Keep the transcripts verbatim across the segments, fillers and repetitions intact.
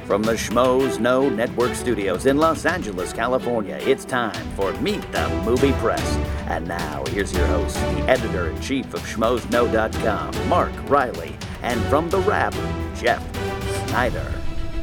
From the Schmoes Know Network studios in Los Angeles, California, it's time for Meet the Movie Press. And now, here's your host, the editor-in-chief of Schmoes Know dot com, Mark Riley, and from The Wrap, Jeff Snyder.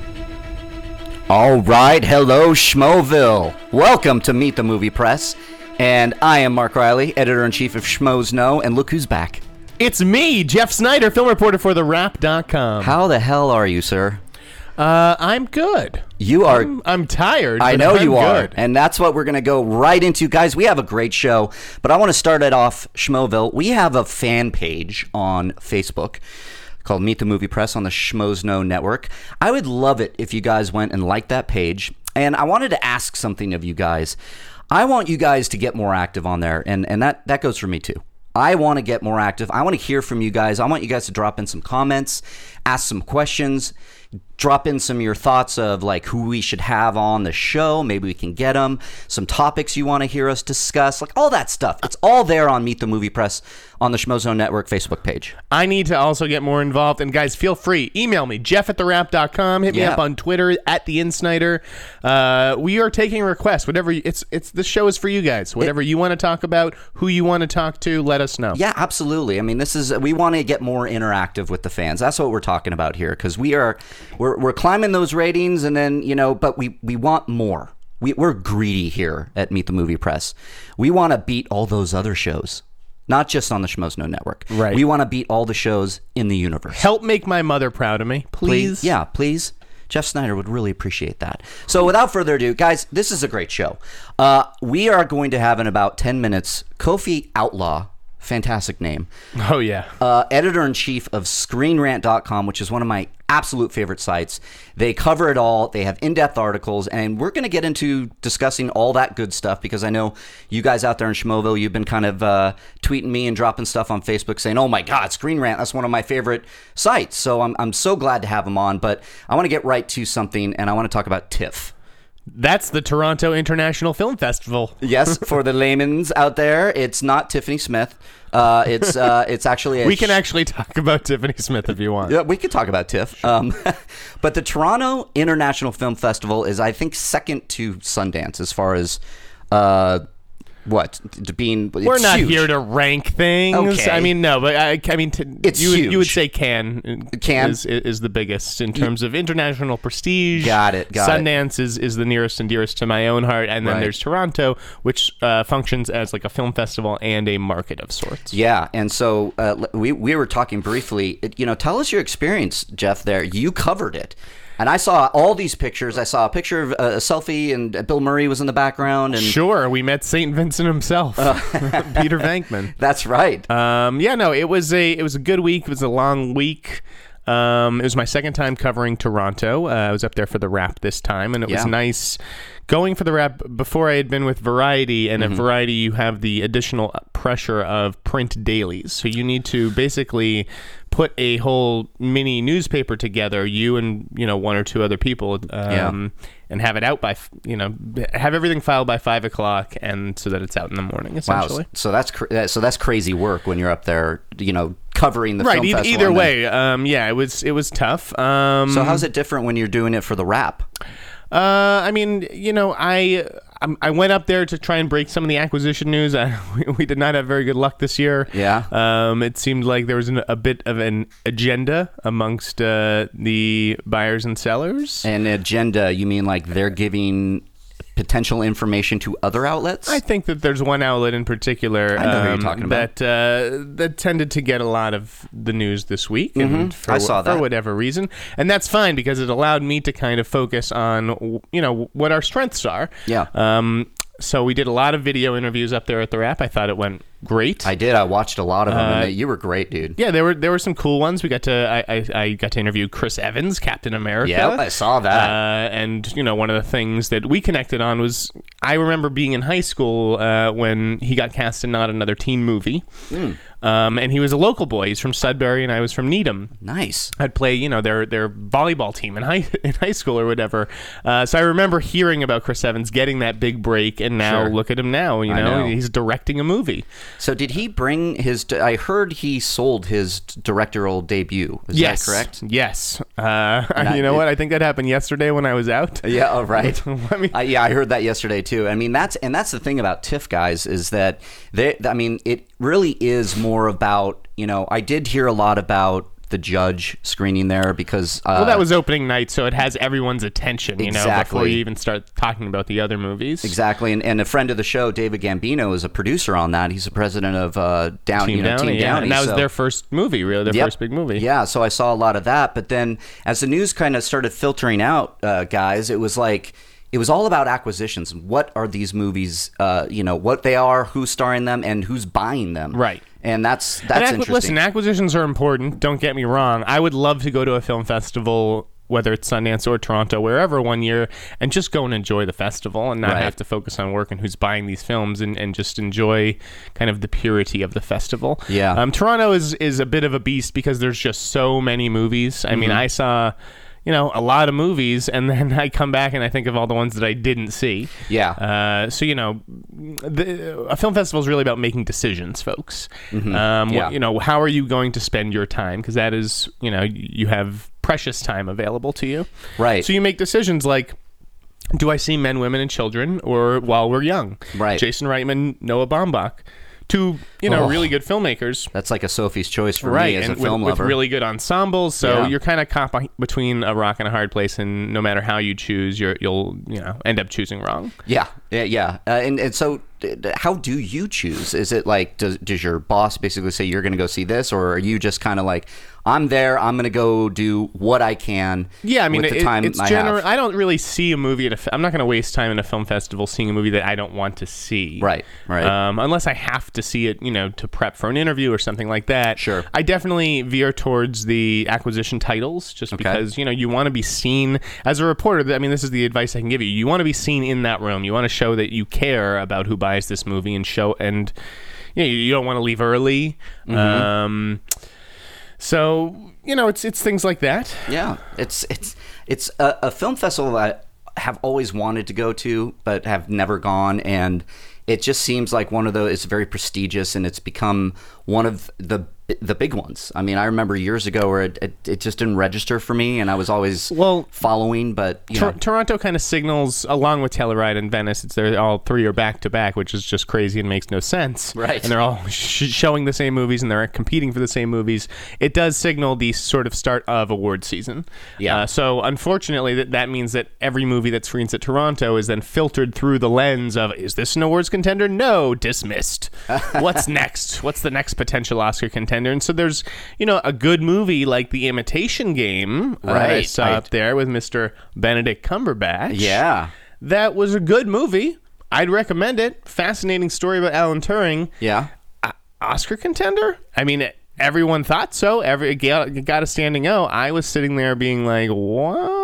All right, hello, Schmoville. Welcome to Meet the Movie Press. And I am Mark Riley, editor-in-chief of Schmoes Know, and look who's back. It's me, Jeff Snyder, film reporter for The Wrap dot com. How the hell are you, sir? Uh, I'm good. You are... I'm, I'm tired, I but know I'm you are, good. and that's what we're going to go right into. Guys, we have a great show, but I want to start it off, Schmoville. We have a fan page on Facebook called Meet the Movie Press on the Schmoes Know Network. I would love it if you guys went and liked that page, and I wanted to ask something of you guys. I want you guys to get more active on there, and, and that, that goes for me too. I want to get more active. I want to hear from you guys. I want you guys to drop in some comments, ask some questions, drop in some of your thoughts of like who we should have on the show. Maybe we can get them. Some topics you want to hear us discuss, like all that stuff. It's all there on Meet the Movie Press on the Schmoes Know Network Facebook page. I need to also get more involved. And guys, feel free. Email me, Jeff at the wrap dot com. Hit me Yeah. up on Twitter, at the Insnider. Uh, we are taking requests. Whatever you, it's it's this show is for you guys. Whatever it, you want to talk about, who you want to talk to, let us know. Yeah, absolutely. I mean, this is we want to get more interactive with the fans. That's what we're talking about here, because we are we're we're climbing those ratings, and then you know, but we we want more. We we're greedy here at Meet the Movie Press. We want to beat all those other shows. Not just on the Schmoes Know Network. Right. We want to beat all the shows in the universe. Help make my mother proud of me, please. Please. Yeah, please. Jeff Snyder would really appreciate that. So without further ado, guys, this is a great show. Uh, we are going to have in about ten minutes Kofi Outlaw, fantastic name, Oh, yeah. uh, editor-in-chief of Screen Rant dot com, which is one of my absolute favorite sites. They cover it all. They have in-depth articles, and we're going to get into discussing all that good stuff because I know you guys out there in Schmoville, you've been kind of uh, tweeting me and dropping stuff on Facebook saying, oh my God, Screen Rant, that's one of my favorite sites. So I'm, I'm so glad to have them on, but I want to get right to something, and I want to talk about TIFF. That's the Toronto International Film Festival. Yes, for the layman's out there, it's not Tiffany Smith. Uh, it's uh, it's actually a We can sh- actually talk about Tiffany Smith if you want. Yeah, we could talk about TIFF. Um, but the Toronto International Film Festival is, I think, second to Sundance as far as uh, what to being. We're it's not huge. here to rank things. Okay. I mean, no, but I, I mean, t- It's you would, you would huge. say Cannes Cannes? is, is the biggest in terms of international prestige. Got it, got it. Sundance is, is the nearest and dearest to my own heart, and then Right. there's Toronto, which uh, functions as like a film festival and a market of sorts. Yeah, and so uh, we we were talking briefly. You know, tell us your experience, Jeff. There, you covered it. And I saw all these pictures. I saw a picture of uh, a selfie, and Bill Murray was in the background. And Sure, we met Saint Vincent himself, Peter Venkman. that's right. Um, yeah, no, it was a it was a good week. It was a long week. Um, it was my second time covering Toronto. Uh, I was up there for the Wrap this time, and it was Yeah. nice going for the Wrap. Before I had been with Variety, and Mm-hmm. at Variety you have the additional pressure of print dailies, so you need to basically put a whole mini newspaper together, you and you know one or two other people, um, Yeah. and have it out by f- you know have everything filed by five o'clock, and so that it's out in the morning. Wow, Essentially. so that's cr- so that's crazy work when you're up there, you know, covering the Right. film E- festival. either and then- way, um, yeah, it was it was tough. Um, So how's it different when you're doing it for the Wrap? Uh, I mean, you know, I I'm- I went up there to try and break some of the acquisition news. I, we, we did not have very good luck this year. Yeah. Um, it seemed like there was an, a bit of an agenda amongst uh, the buyers and sellers. An agenda, you mean like they're giving potential information to other outlets? I think that there's one outlet in particular I know who you're um, talking about. that uh, that tended to get a lot of the news this week, and for, Mm-hmm. I saw for that. whatever reason, and that's fine because it allowed me to kind of focus on you know what our strengths are. Yeah. Um. So we did a lot of video interviews up there at the Wrap. I thought it went great. I did. I watched a lot of them. Uh, and they, you were great, dude. yeah, there were there were some cool ones. We got to I, I, I got to interview Chris Evans, Captain America. Yep, I saw that. Uh, and you know, one of the things that we connected on was I remember being in high school uh, when he got cast in Not Another Teen Movie. Mm. Um, and he was a local boy. He's from Sudbury, and I was from Needham. Nice. I'd play, you know, their their volleyball team in high in high school or whatever. Uh, so I remember hearing about Chris Evans getting that big break, and now Sure. look at him now. You I know, know. he's directing a movie. So did he bring his? I heard he sold his directorial debut. Is yes, that correct? Yes. Uh, I- you know it- what? I think that happened yesterday when I was out. Yeah, oh, right. I mean- uh, yeah, I heard that yesterday too. I mean, that's and that's the thing about TIFF, guys, is that they. I mean, it really is more about. You know, I did hear a lot about the Judge screening there because. Uh, Well, that was opening night, so it has everyone's attention. You know, Exactly. before you even start talking about the other movies. Exactly, and, and a friend of the show, David Gambino, is a producer on that. He's the president of uh, Down, Team you know, Downey, Team yeah. Downey. And that was so- their first movie, really, their Yep. first big movie. Yeah, so I saw a lot of that. But then as the news kind of started filtering out, uh, guys, it was like, it was all about acquisitions. What are these movies, uh, you know, what they are, who's starring them, and who's buying them. Right. And that's that's And acqui- interesting. Listen, acquisitions are important. Don't get me wrong. I would love to go to a film festival, whether it's Sundance or Toronto, wherever, one year, and just go and enjoy the festival and not Right. have to focus on work and who's buying these films, and, and just enjoy kind of the purity of the festival. Yeah. Um, Toronto is, is a bit of a beast because there's just so many movies. I mean, I saw... You know, a lot of movies, and then I come back and I think of all the ones that I didn't see. Yeah. Uh, so, you know, the, a film festival is really about making decisions, folks. Um, Yeah. what, you know, how are you going to spend your time? Because that is, you know, you have precious time available to you. Right. So you make decisions like, do I see Men, Women, and Children, or While We're Young? Right. Jason Reitman, Noah Baumbach. Two, you know, Oh. really good filmmakers. That's like a Sophie's choice for Right, me as and a film with, lover. with really good ensembles, so Yeah. you're kind of caught be- between a rock and a hard place, and no matter how you choose, you're, you'll you know end up choosing wrong. Yeah, yeah, yeah. Uh, and and so, d- d- how do you choose? Is it like does does your boss basically say you're going to go see this, or are you just kind of like, I'm there, I'm going to go do what I can? Yeah, I mean, with the it, time it's I general. have. I don't really see a movie at a. f- I'm not going to waste time in a film festival seeing a movie that I don't want to see. Right, right. Um, unless I have to see it, you know, to prep for an interview or something like that. Sure. I definitely veer towards the acquisition titles, just Okay. because you know you want to be seen as a reporter. I mean, this is the advice I can give you. You want to be seen in that room. You want to show that you care about who buys this movie, and show and you know, you don't want to leave early. Mm-hmm. Um, so you know, it's it's things like that. Yeah, it's it's it's a, a film festival that I have always wanted to go to, but have never gone, and it just seems like one of those. It's very prestigious, and it's become one of the the big ones. I mean, I remember years ago where it, it, it just didn't register for me, and I was always Well, following, but you Tor- know, Toronto kind of signals, along with Telluride and Venice, it's they're all three are back to back, which is just crazy and makes no sense. Right. And they're all sh- showing the same movies and they're competing for the same movies. It does signal the sort of start of award season. Yeah. Uh, so unfortunately, that that means that every movie that screens at Toronto is then filtered through the lens of, is this an awards contender? No, dismissed. What's next? What's the next potential Oscar contender? And so there's, you know, a good movie like The Imitation Game, uh, I Right. saw I- up there with Mister Benedict Cumberbatch. yeah, That was a good movie. I'd recommend it. Fascinating story about Alan Turing. yeah. Uh, Oscar contender? I mean, everyone thought so. Every it got, it got a standing O. I was sitting there being like, what?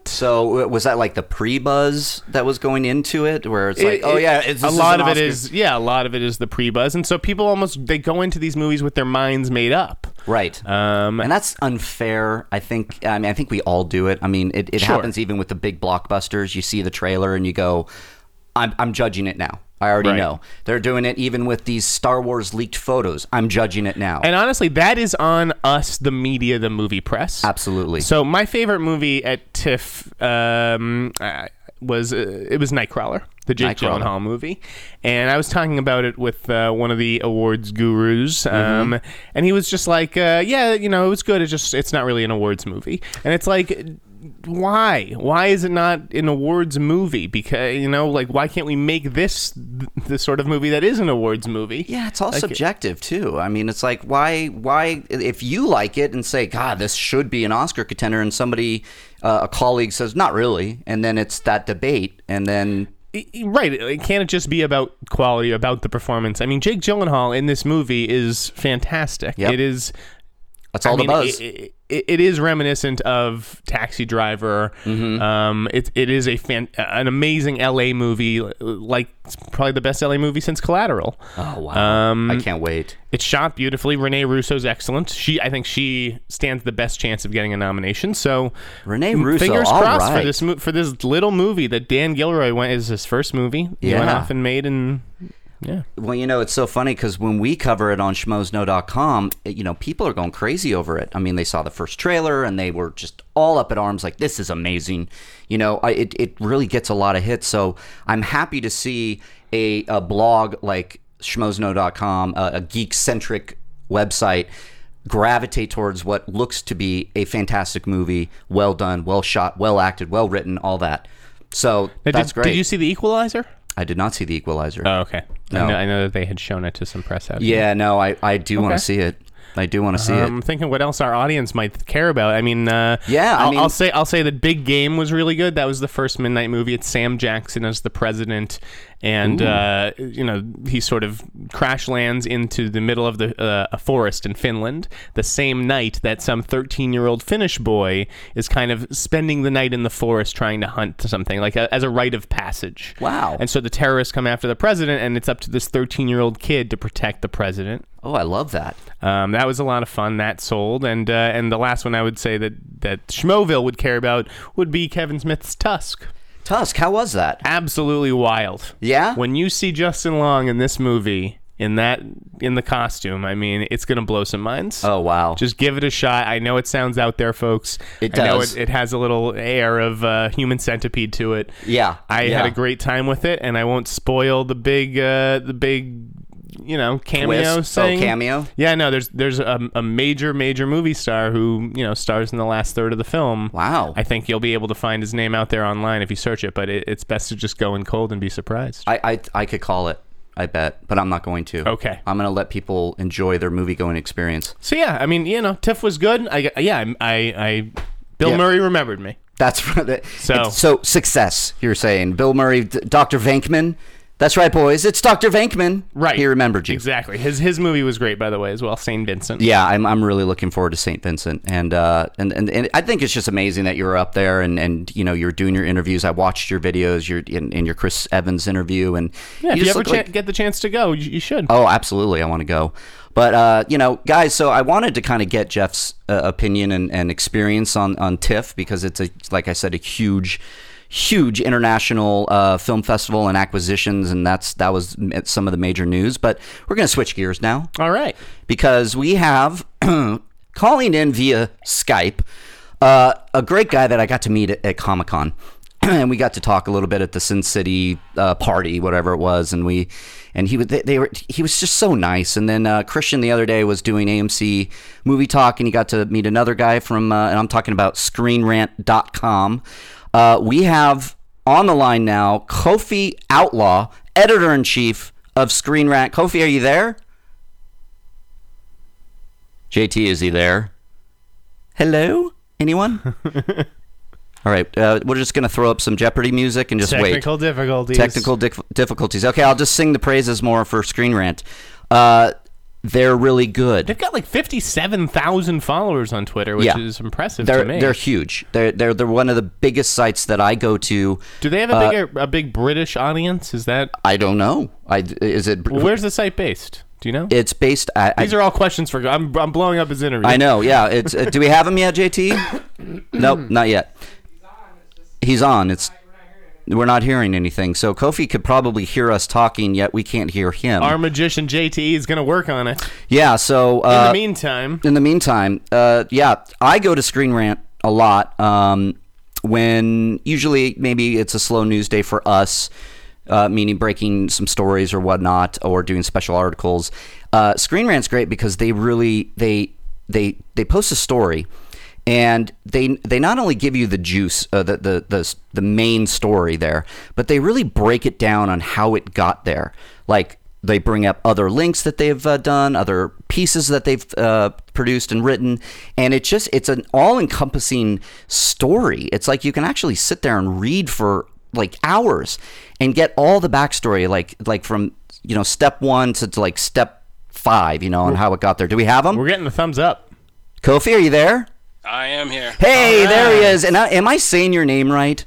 So uh, was that like the pre-buzz that was going into it, where it's like, It- oh it- yeah, it's a this is lot an of it Oscar- is yeah, a lot of it is the pre-buzz, and so people almost they go into these movies with their minds made up. right. Um, And that's unfair. I think. I mean, I think we all do it. I mean, it, it Sure. happens even with the big blockbusters. You see the trailer and you go, "I'm I'm judging it now. I already Right. know." They're doing it even with these Star Wars leaked photos. I'm judging it now. and honestly, that is on us, the media, the movie press. Absolutely. So my favorite movie at TIFF um, uh, was uh, it was Nightcrawler, the Jake Nightcrawler. Gyllenhaal movie, and I was talking about it with uh, one of the awards gurus, um, Mm-hmm. and he was just like, uh, "Yeah, you know, it was good. It's just it's not really an awards movie," and it's like. Why? Why is it not an awards movie? Because, you know, like, why can't we make this th- the sort of movie that is an awards movie? yeah, it's all Like, subjective too. I mean, it's like why why if you like it and say, "God, this should be an Oscar contender," and somebody uh, a colleague says, "Not really," and then it's that debate, and then Right. It can't just be about quality, about the performance. I mean, Jake Gyllenhaal in this movie is fantastic. Yep. It is That's all I the mean, buzz. It, it, it is reminiscent of Taxi Driver. Mm-hmm. Um, it it is a fan, an amazing L A movie, like probably the best L A movie since Collateral. Oh wow! Um, I can't wait. It's shot beautifully. Renee Russo's excellent. She, I think, she stands the best chance of getting a nomination. So Renee Russo, fingers all crossed right. for this mo- for this little movie that Dan Gilroy went is his first movie. He went Yeah. off and made and. Yeah. Well, you know, it's so funny because when we cover it on schmoes know dot com, it, you know, people are going crazy over it. I mean, they saw the first trailer and they were just all up at arms like, this is amazing. You know, I, it, it really gets a lot of hits. So I'm happy to see a, a blog like schmoes know dot com, a, a geek-centric website, gravitate towards what looks to be a fantastic movie, well done, well shot, well acted, well written, all that. So Now, that's did, great. Did you see The Equalizer? I did not see The Equalizer. Oh, okay. No. I, know, I know that they had shown it to some press out. Yeah, no, I, I do want Okay. to see it. I do want to see I'm it. thinking what else our audience might care about. I mean, uh, Yeah, I I'll, mean- I'll say I'll say that Big Game was really good. That was the first Midnight movie. It's Sam Jackson as the president, and uh, you know he sort of crash lands into the middle of the uh, a forest in Finland the same night that some thirteen-year-old Finnish boy is kind of spending the night in the forest trying to hunt something like a, as a rite of passage. Wow. And so the terrorists come after the president, and it's up to this thirteen-year-old kid to protect the president. Oh, I love that. Um, that was a lot of fun. That sold, and uh, and the last one I would say that that Schmoville would care about would be Kevin Smith's Tusk. Tusk, how was that? Absolutely wild. Yeah? When you see Justin Long in this movie in that in the costume, I mean, it's gonna blow some minds. Oh, wow. Just give it a shot. I know it sounds out there, folks. It I know does. it, it has a little air of uh, Human Centipede to it. Yeah, I yeah. had a great time with it, and I won't spoil the big uh, the big. You know, cameo Twist. thing. Oh, cameo? Yeah, no, there's there's a, a major, major movie star who, you know, stars in the last third of the film. Wow. I think you'll be able to find his name out there online if you search it, but it, it's best to just go in cold and be surprised. I, I I could call it, I bet, but I'm not going to. Okay. I'm going to let people enjoy their movie-going experience. So, yeah, I mean, you know, TIFF was good. I, yeah, I, I, I Bill Yeah. Murray remembered me. That's so, So- so success, you're saying. Bill Murray, D- Doctor Venkman. That's right, boys. It's Doctor Venkman. Right. He remembered you. Exactly. His his movie was great, by the way, as well, Saint Vincent. Yeah, I'm I'm really looking forward to Saint Vincent, and uh, and, and and I think it's just amazing that you're up there, and, and you know you're doing your interviews. I watched your videos, your in, in your Chris Evans interview, and Yeah, if you just ever look cha- like- get the chance to go, you, you should. Oh, absolutely. I want to go. But, uh, you know, guys, so I wanted to kind of get Jeff's uh, opinion and, and experience on, on TIFF because it's, a like I said, a huge, huge international uh, film festival and acquisitions. And that's that was some of the major news. But we're going to switch gears now All right. because we have calling in via Skype uh, a great guy that I got to meet at, at Comic-Con. And we got to talk a little bit at the Sin City uh, party, whatever it was, and we, and he was, they, they were, he was just so nice. And then uh, Christian the other day was doing A M C Movie Talk, and he got to meet another guy from, uh, and I'm talking about Screen Rant dot com. Uh, we have on the line now Kofi Outlaw, editor in chief of Screen Rant. Kofi, are you there? J T, is he there? Hello, anyone? All right, uh, we're just going to throw up some Jeopardy music and just Technical wait. difficulties. Technical dif- difficulties. Okay, I'll just sing the praises more for Screen Rant. Uh, they're really good. They've got like fifty-seven thousand followers on Twitter, which Yeah. is impressive They're to me. they're huge. They're they're they're one of the biggest sites that I go to. Do they have a Uh, bigger, a big British audience? Is that I don't know. I is it? well, where's the site based? Do you know? It's based. I, I, These are all questions for. I'm I'm blowing up his interview. I know. Yeah. It's. Uh, do we have him yet, J T? Nope, not yet. He's on. It's. We're not hearing anything. So Kofi could probably hear us talking, yet we can't hear him. Our magician J T is going to work on it. Yeah. So uh, In the meantime, in the meantime, uh, yeah, I go to Screen Rant a lot. Um, when usually maybe it's a slow news day for us, uh, meaning breaking some stories or whatnot, or doing special articles. Uh, Screen Rant's great because they really they they they post a story. And they they not only give you the juice, uh, the, the the the main story there, but they really break it down on how it got there. Like they bring up other links that they've uh, done, other pieces that they've uh, produced and written, and it just it's an all-encompassing story. It's like you can actually sit there and read for like hours and get all the backstory, like like from you know step one to, to like step five, you know, and how it got there. Do we have them? we're getting the thumbs up. Kofi, are you there? I am here. Hey, All there he right. is. And I, am I saying your name right?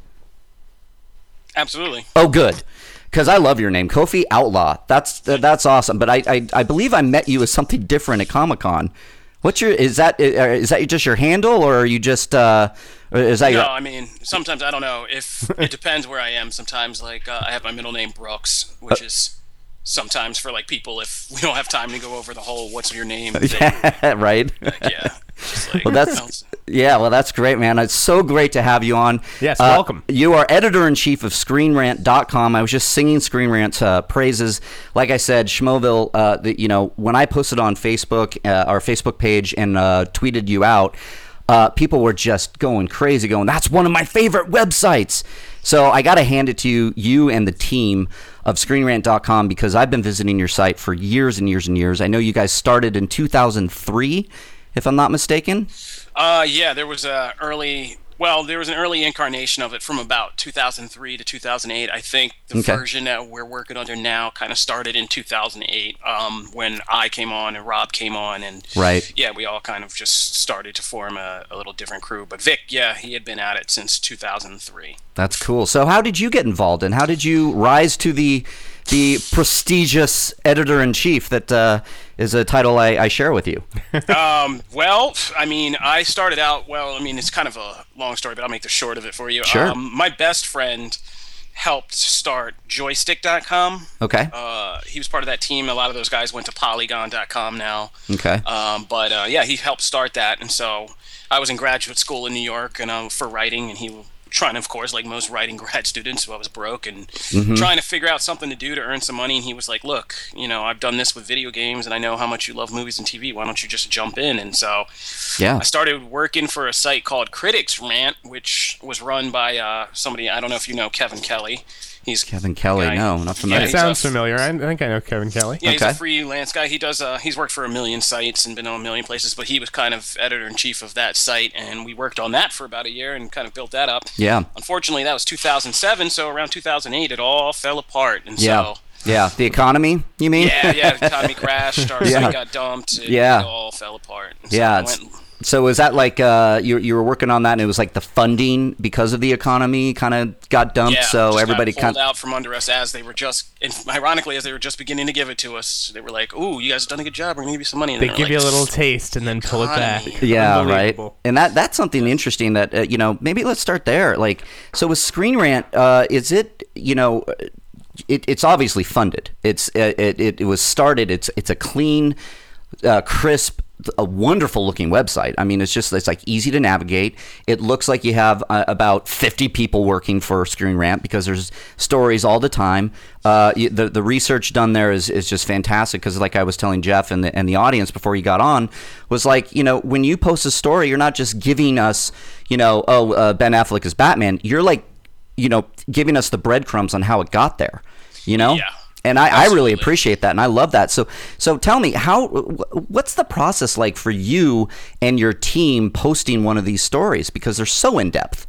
Absolutely. Oh, good. Because I love your name, Kofi Outlaw. That's uh, that's awesome. But I, I I believe I met you as something different at Comic-Con. What's your is that is that just your handle, or are you just uh or is that No, your I mean, sometimes I don't know. If it depends where I am. Sometimes, like, uh, I have my middle name Brooks, which is sometimes for like people if we don't have time to go over the whole "what's your name" thing. right? Like, yeah. Just like, Well, that's yeah. Well, that's great, man. It's so great to have you on. Yes, Uh, welcome. You are editor in chief of Screen Rant dot com. I was just singing Screen Rant's uh, praises. Like I said, Schmoville. Uh, the, you know, when I posted on Facebook, uh, our Facebook page, and uh, tweeted you out, uh, people were just going crazy, going, "That's one of my favorite websites." So I got to hand it to you, you and the team of Screen Rant dot com, because I've been visiting your site for years and years and years. I know you guys started in two thousand three. If I'm not mistaken. Uh, yeah, there was a early. Well, there was an early incarnation of it from about two thousand three to two thousand eight. I think the Okay. version that we're working under now kind of started in two thousand eight, um, when I came on and Rob came on, and Right. yeah, we all kind of just started to form a, a little different crew. But Vic, yeah, he had been at it since two thousand three. That's cool. So how did you get involved, and how did you rise to the the prestigious editor-in-chief that uh, is a title I, I share with you? Um, well, I mean, I started out, well, I mean, it's kind of a long story, but I'll make the short of it for you. Sure. Um, my best friend helped start joystick dot com. Okay. Uh, he was part of that team. A lot of those guys went to polygon dot com now. Okay. Um, but uh, yeah, he helped start that. And so I was in graduate school in New York and uh, for writing, and he trying to, of course, like most writing grad students, who I was broke and Mm-hmm. trying to figure out something to do to earn some money. And he was like, look, you know, I've done this with video games and I know how much you love movies and T V. Why don't you just jump in? And so Yeah. I started working for a site called Critics Rant, which was run by uh, somebody, I don't know if you know Kevin Kelly. He's Kevin Kelly. guy- No, not familiar. Yeah, It he's sounds a- familiar. I I think I know Kevin Kelly. Yeah, he's Okay. a freelance guy. He does. Uh, he's worked for a million sites and been on a million places. But he was kind of editor in chief of that site, and we worked on that for about a year and kind of built that up. Yeah. Unfortunately, that was two thousand seven. So around two thousand eight, it all fell apart. And Yeah. so Yeah. The economy, you mean? yeah, yeah, the economy crashed. Our Yeah. site got dumped. It, Yeah. it all fell apart. And so Yeah, I it's- went- So was that like uh, you you were working on that, and it was like the funding because of the economy kind of got dumped, yeah, so just everybody got pulled kind out from under us as they were just, and ironically, as they were just beginning to give it to us. They were like, "Ooh, you guys have done a good job. We're gonna give you some money." And They were give like, you a little taste and then pull it back. Economy. Yeah, right. Unbelievable. And that that's something interesting that uh, you know, maybe let's start there. Like, so with Screen Rant, uh, is it you know, it, it's obviously funded. It's uh, it, it it was started. It's it's a clean, uh, crisp, a wonderful looking website. I mean, it's just it's like easy to navigate. It looks like you have uh, about fifty people working for Screen Rant because there's stories all the time. Uh, you- the the research done there is, is just fantastic because, like I was telling Jeff and the and the audience before you got on, was like, you know, when you post a story, you're not just giving us, you know, oh uh, Ben Affleck is Batman. You're like, you know, giving us the breadcrumbs on how it got there. You know. Yeah. And I, I really Absolutely. appreciate that, and I love that. So, so tell me, how, wh- what's the process like for you and your team posting one of these stories because they're so in depth?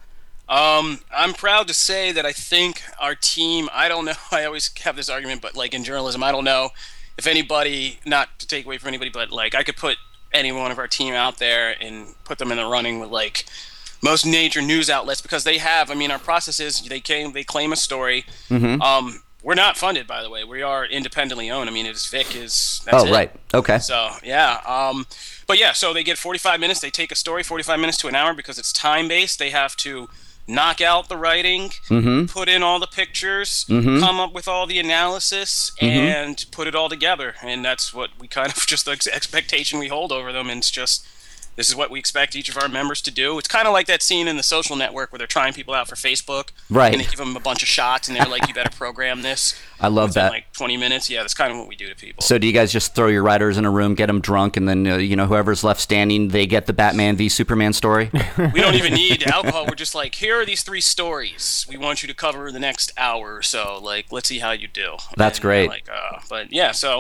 Um, I'm proud to say that I think our team, I don't know, I always have this argument, but like in journalism, I don't know if anybody, not to take away from anybody, but like I could put any one of our team out there and put them in the running with like most major news outlets because they have, I mean, our process is they came, they claim a story. Mm-hmm. Um, we're not funded, by the way. We are independently owned. I mean, it's Vic is, that's Oh, it. right. Okay. So yeah, um, but yeah, so they get forty-five minutes. They take a story, forty-five minutes to an hour because it's time based. They have to knock out the writing, Mm-hmm. put in all the pictures, Mhm. come up with all the analysis, Mm-hmm. and put it all together. And that's what we kind of just the ex- expectation we hold over them. And it's just this is what we expect each of our members to do. It's kind of like that scene in The Social Network where they're trying people out for Facebook, Right. And they give them a bunch of shots, and they're like, "You better program this." I love within that. like twenty minutes. Yeah, that's kind of what we do to people. So do you guys just throw your writers in a room, get them drunk, and then, uh, you know, whoever's left standing, they get the Batman v Superman story? We don't even need alcohol. We're just like, here are these three stories we want you to cover in the next hour or so. Like, let's see how you do. That's And, great. Like, uh, but yeah, so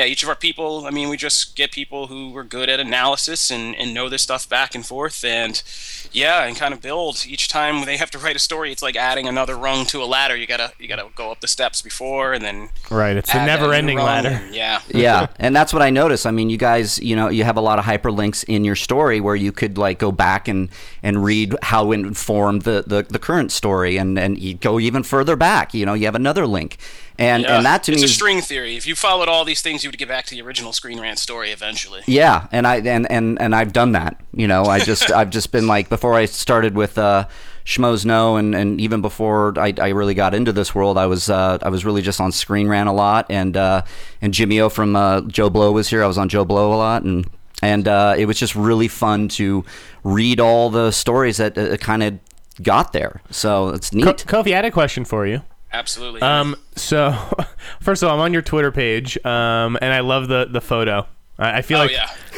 yeah, each of our people, I mean, we just get people who are good at analysis and, and know this stuff back and forth, and yeah, and kind of build. Each time they have to write a story, it's like adding another rung to a ladder. You gotta you gotta go up the steps before, and then right. It's a never-ending ladder. And, yeah, yeah, and that's what I noticed. I mean, you guys, you know, you have a lot of hyperlinks in your story where you could like go back and, and read how it informed the, the, the current story, and and you go even further back. You know, you have another link. And yeah. and that to it's me it's a is, string theory. If you followed all these things, you would get back to the original Screen Rant story eventually. yeah, and I and, and, and I've done that. You know, I just I've just been like, before I started with uh, Schmoes Know, and, and even before I, I really got into this world, I was uh, I was really just on Screen Rant a lot, and uh, and Jimmy O from uh, Joe Blow was here. I was on Joe Blow a lot, and and uh, it was just really fun to read all the stories that uh, kind of got there. So it's neat. Co- Kofi, I had a question for you. Absolutely. Um. So, first of all, I'm on your Twitter page, um, and I love the the photo. I, I feel oh like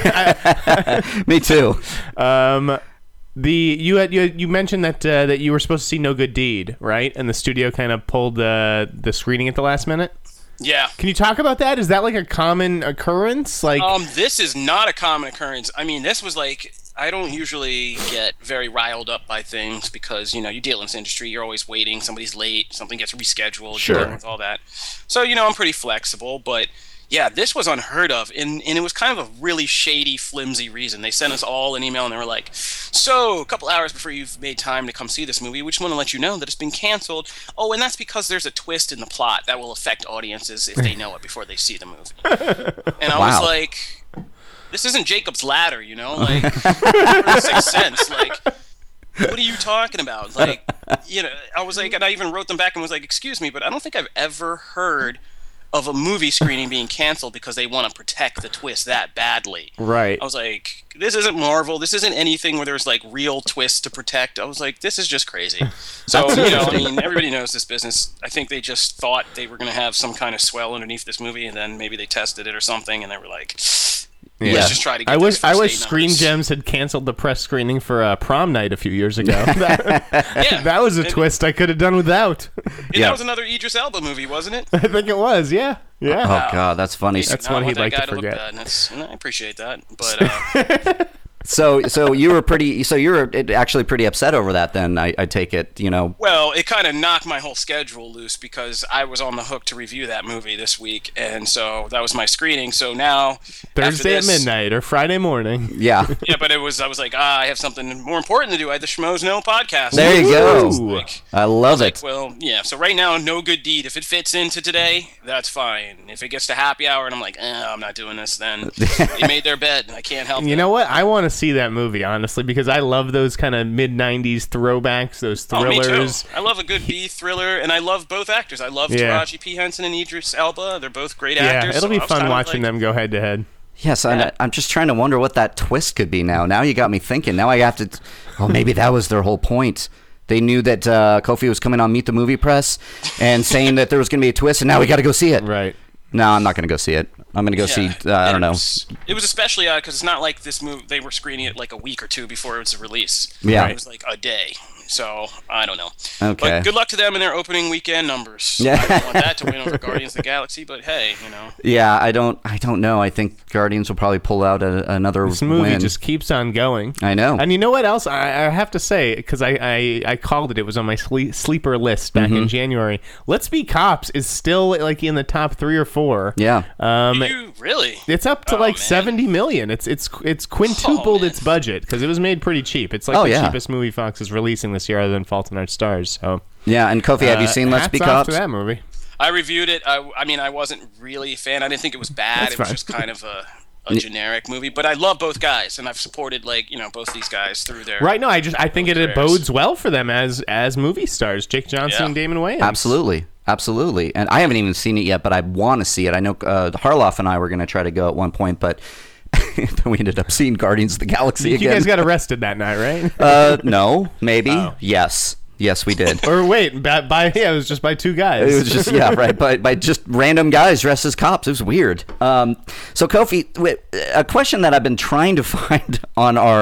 yeah. Me too. um, the you had you, had, you mentioned that uh, that you were supposed to see No Good Deed, right? And the studio kind of pulled the the screening at the last minute. Yeah. Can you talk about that? Is that like a common occurrence? Like, um, this is not a common occurrence. I mean, this was like, I don't usually get very riled up by things because, you know, you deal in this industry, you're always waiting, somebody's late, something gets rescheduled, Sure. you're dealing with all that. So, you know, I'm pretty flexible, but yeah, this was unheard of, and, and it was kind of a really shady, flimsy reason. They sent us all an email, and they were like, so, a couple hours before you've made time to come see this movie, we just want to let you know that it's been canceled. Oh, and that's because there's a twist in the plot that will affect audiences if they know it before they see the movie. And I Wow. was like, this isn't Jacob's Ladder, you know? Like, it makes sense. Like, what are you talking about? Like, you know, I was like, and I even wrote them back and was like, excuse me, but I don't think I've ever heard of a movie screening being canceled because they want to protect the twist that badly. right. I was like, this isn't Marvel. This isn't anything where there's like real twists to protect. I was like, this is just crazy. So, you know, I mean, everybody knows this business. I think they just thought they were going to have some kind of swell underneath this movie, and then maybe they tested it or something, and they were like, Yeah. let's just try to get I those wish first I eight wish Screen numbers. Gems had canceled the press screening for uh, Prom Night a few years ago. that, Yeah. that was a And- twist I could have done without. And Yeah. that was another Idris Elba movie, wasn't it? I think it was. Yeah. Yeah. Oh God, that's funny. They did That's not one want he'd that like to guy look forget. bad, and that's, and I appreciate that. But uh, So so you were pretty so you were actually pretty upset over that then. I, I take it, you know. well, it kind of knocked my whole schedule loose because I was on the hook to review that movie this week, and so that was my screening. So now after Thursday at this- midnight or Friday morning. Yeah. Yeah, but it was. I was like, ah, I have something more important to do. I had the Schmoes Know podcast. There you go. Ooh. Like, I love it. well, yeah. So right now, No Good Deed. If it fits into today, that's fine. If it gets to happy hour and I'm like, eh, I'm not doing this, then they made their bed, and I can't help it. You know what? I want to see that movie, honestly, because I love those kind of mid nineties throwbacks, those Oh, me thrillers. too. I love a good B thriller, and I love both actors. I love Yeah. Taraji P. Henson and Idris Elba. They're both great Yeah, actors. it'll so be I was fun kind of watching like, them go head to head. Yes, and I, I'm just trying to wonder what that twist could be now. Now you got me thinking. Now I have to. Oh, maybe that was their whole point. They knew that uh, Kofi was coming on Meet the Movie Press and saying that there was going to be a twist, and now we got to go see it. Right. No, I'm not going to go see it. I'm going to go see. Uh, I and don't it know. Was, it was especially odd because it's not like this movie. They were screening it like a week or two before it was a release. Yeah. It was like a day. So I don't know. Okay. But good luck to them in their opening weekend numbers. Yeah. I don't want that to win over Guardians of the Galaxy, but hey, you know. Yeah, I don't. I don't know. I think Guardians will probably pull out a, another This movie win. just keeps on going. I know. And you know what else? I, I have to say, because I, I, I called it. It was on my sle- sleeper list back Mm-hmm. in January. Let's Be Cops is still like in the top three or four. Yeah. Um, You really? it's up to Oh, like man. seventy million. It's it's it's quintupled man. its budget because it was made pretty cheap. It's like Oh, the yeah. cheapest movie Fox is releasing this year, other than Fault in Our Stars. So, Yeah, and Kofi, have you uh, seen Let's hats Be off Cops? to that movie. I reviewed it. I, I mean, I wasn't really a fan. I didn't think it was bad. That's it was fine. just kind of a, a generic movie. But I love both guys, and I've supported like you know both these guys through their Right? No, I just I think it, it careers. bodes well for them as as movie stars, Jake Johnson Yeah. and Damon Wayans. Absolutely. Absolutely. And I haven't even seen it yet, but I want to see it. I know uh, Harloff and I were going to try to go at one point, but then we ended up seeing Guardians of the Galaxy You again. guys got arrested that night, right? uh, no, maybe. Oh. Yes. Yes, we did. Or wait, by, by yeah, it was just by two guys. It was just yeah, right. By by just random guys dressed as cops. It was weird. Um, so Kofi, wi- a question that I've been trying to find on our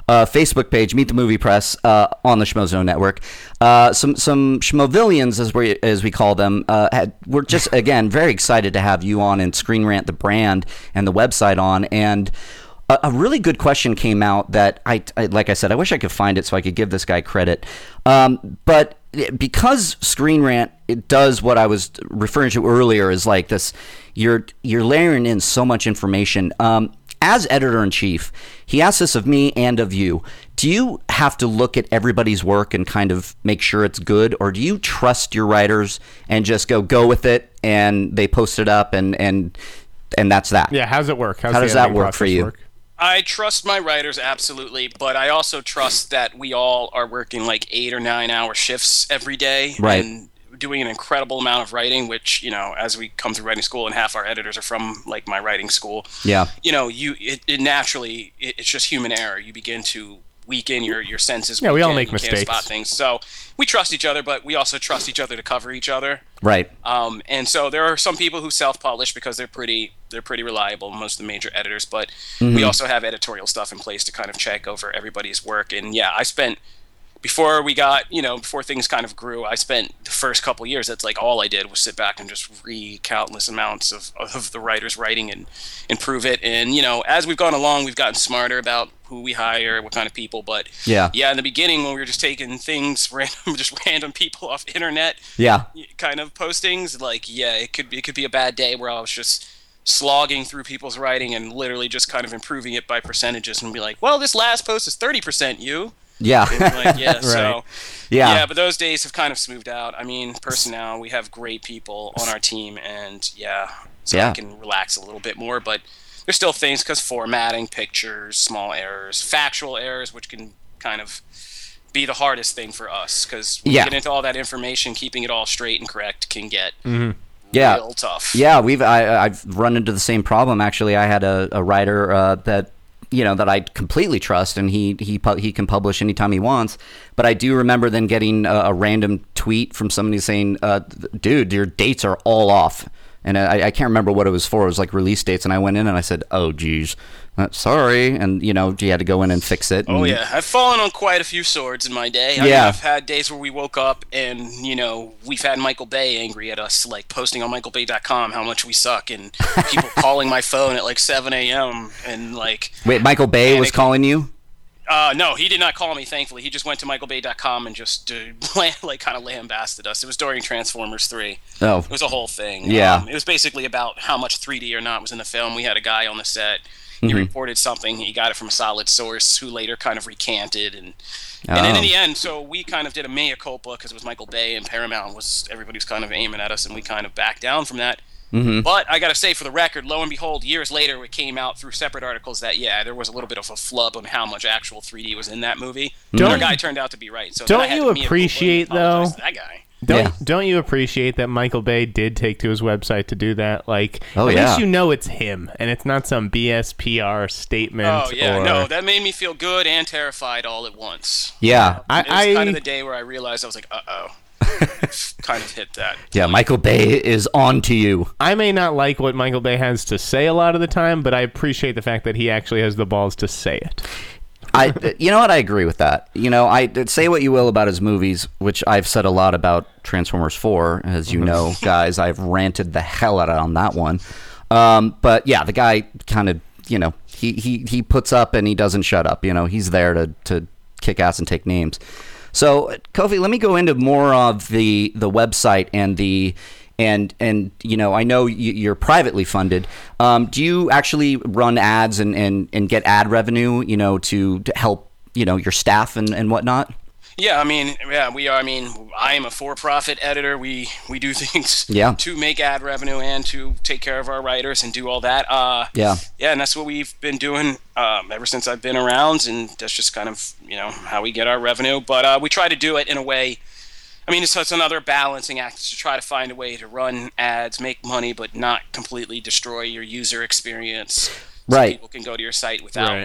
uh, Facebook page, Meet the Movie Press, uh, on the Schmoes Network. Uh, some some Schmovillians, as we as we call them, uh, had, we're just again very excited to have you on and Screen Rant the brand and the website on. And a, a really good question came out that I, I like I said, I wish I could find it so I could give this guy credit, um, but because Screen Rant it does what I was referring to earlier is like this, you're you're layering in so much information. Um, As editor-in-chief, he asks this of me and of you. Do you have to look at everybody's work and kind of make sure it's good, or do you trust your writers and just go go with it and they post it up and and and that's that? Yeah, how's it work? How's How the does that editing work for process you? work? I trust my writers absolutely, but I also trust that we all are working like eight or nine hour shifts every day. Right. And doing an incredible amount of writing, which, you know, as we come through writing school and half our editors are from like my writing school. Yeah. You know, you it, it naturally it, it's just human error. You begin to weaken your your senses. Yeah, we all weaken, make you can't mistakes. spot things. So we trust each other, but we also trust each other to cover each other. Right. Um, and so there are some people who self-publish because they're pretty they're pretty reliable, most of the major editors. But Mm-hmm. we also have editorial stuff in place to kind of check over everybody's work. And yeah, I spent before we got you know before things kind of grew, I spent the first couple years. That's like all I did was sit back and just read countless amounts of of the writers' writing and improve it. And you know, as we've gone along, we've gotten smarter about who we hire, what kind of people. But Yeah. yeah, in the beginning when we were just taking things random, just random people off the internet, Yeah. kind of postings, like yeah, it could be it could be a bad day where I was just slogging through people's writing and literally just kind of improving it by percentages and be like, well, this last post is thirty percent you. Yeah. And like, yeah, so Yeah. yeah, but those days have kind of smoothed out. I mean, personnel, we have great people on our team, and yeah, so Yeah. I can relax a little bit more. But there's still things because formatting, pictures, small errors, factual errors, which can kind of be the hardest thing for us because when Yeah. you get into all that information, keeping it all straight and correct can get Yeah. real tough. Yeah, we've I, I've run into the same problem. Actually, I had a, a writer uh, that you know that I completely trust, and he he pu- he can publish anytime he wants. But I do remember then getting a, a random tweet from somebody saying, uh, "Dude, your dates are all off." And I, I can't remember what it was for. It was like release dates, and I went in and I said, "Oh, geez, uh, sorry." And you know, you had to go in and fix it. Oh and- yeah, I've fallen on quite a few swords in my day. I Yeah. mean, I've had days where we woke up and you know we've had Michael Bay angry at us, like posting on michael bay dot com how much we suck, and people calling my phone at like seven a.m. and like, Wait, Michael Bay was Panicking. calling you? uh, no, he did not call me. Thankfully, he just went to michael bay dot com and just uh, like kind of lambasted us. It was during Transformers three. Oh, It was a whole thing. Yeah. Um, it was basically about how much three D or not was in the film. We had a guy on the set. He Mm-hmm. reported something. He got it from a solid source who later kind of recanted. And and then Oh. in the end, so we kind of did a mea culpa because it was Michael Bay and Paramount was everybody was kind of aiming at us, and we kind of backed down from that. Mm-hmm. But I got to say, for the record, lo and behold, years later, it came out through separate articles that, yeah, there was a little bit of a flub on how much actual three D was in that movie. Don't- Our guy turned out to be right. So don't then I had you to mea culpa appreciate, and apologize though- to that guy. Don't Yeah. don't you appreciate that Michael Bay did take to his website to do that? Like, Oh, at yeah. least you know it's him, and it's not some B S P R statement. Oh yeah, or, no, that made me feel good and terrified all at once. yeah. I, It was I kind of the day where I realized I was like, uh oh, kind of hit that. Yeah, Michael Bay is on to you. I may not like what Michael Bay has to say a lot of the time, but I appreciate the fact that he actually has the balls to say it. I, you know what? I agree with that. You know, I say what you will about his movies, which I've said a lot about Transformers four, as you know, guys. I've ranted the hell out on that one. Um, but yeah, the guy kind of, you know, he, he, he puts up and he doesn't shut up. You know, he's there to, to kick ass and take names. So, Kofi, let me go into more of the the website and the and and you know, I know you- you're privately funded. Um, do you actually run ads and, and, and get ad revenue, you know, to, to help, you know, your staff and, and whatnot? Yeah, I mean, yeah, we are. I mean, I am a for-profit editor. We we do things Yeah. to make ad revenue and to take care of our writers and do all that. Uh, Yeah. yeah, and that's what we've been doing um, ever since I've been around, and that's just kind of you know how we get our revenue. But uh, we try to do it in a way. I mean, it's, it's another balancing act to try to find a way to run ads, make money, but not completely destroy your user experience. So Right. people can go to your site without Right.